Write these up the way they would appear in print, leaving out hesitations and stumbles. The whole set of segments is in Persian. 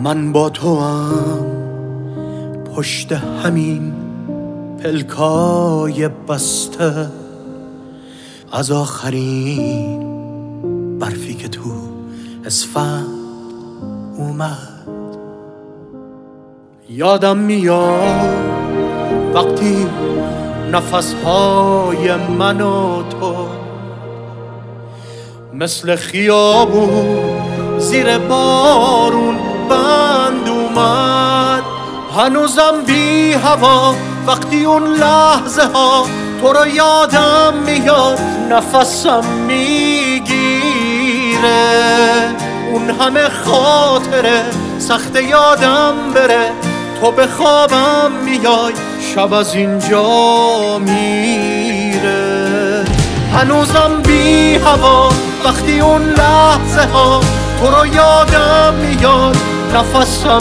من با تو هم پشت همین پلکای بسته، از آخرین برفی که تو اسفند اومد. یادم میاد وقتی نفسهای من و تو مثل خیابون زیر بارون بند اومد. هنوزم بی هوا وقتی اون لحظه ها تو رو یادم میاد، نفسم میگیره. اون همه خاطره سخت یادم بره، تو به خوابم میای شب از اینجا میره. هنوزم بی هوا وقتی اون لحظه ها تو رو یادم میاد، نفسم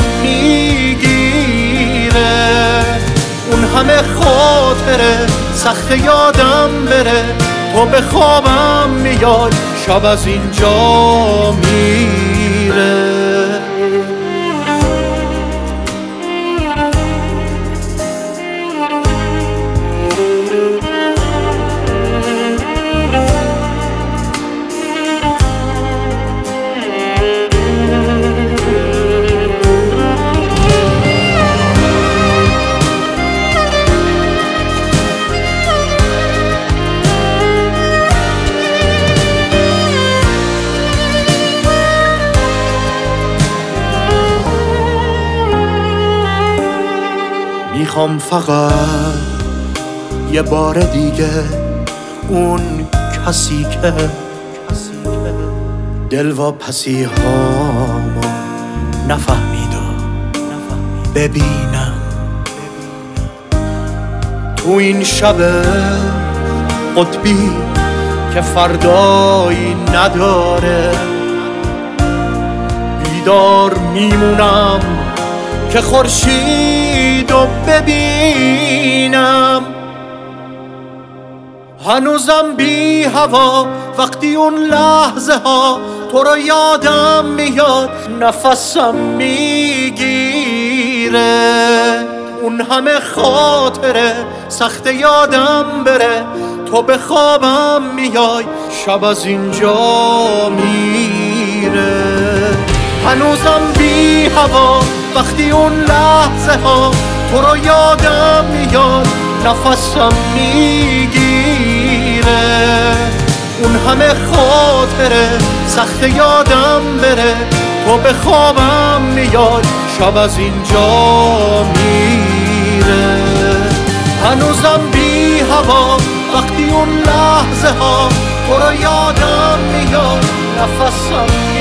میگیره. اون همه خاطره سخت یادم بره، تو به خوابم میای شب از اینجا میره. میخوام فقط یه بار دیگه اون کسی که دلواپسی هامو نفهمیدم ببینم. تو این شب قطبی که فردایی نداره، بیدار میمونم که خورشیدو ببینم. هنوزم بی هوا وقتی اون لحظه ها تو رو یادم میاد، نفسم میگیره. اون همه خاطره سخت یادم بره، تو به خوابم میای شب از اینجا میره. هنوزم بی هوا وقتی اون لحظه ها تو رو یادم میاد، نفسم میگیره. اون همه خاطره سخت یادم بره، تو به خوابم میاد شب از اینجا میره. هنوزم بی هوا وقتی اون لحظه ها تو رو یادم میاد، نفسم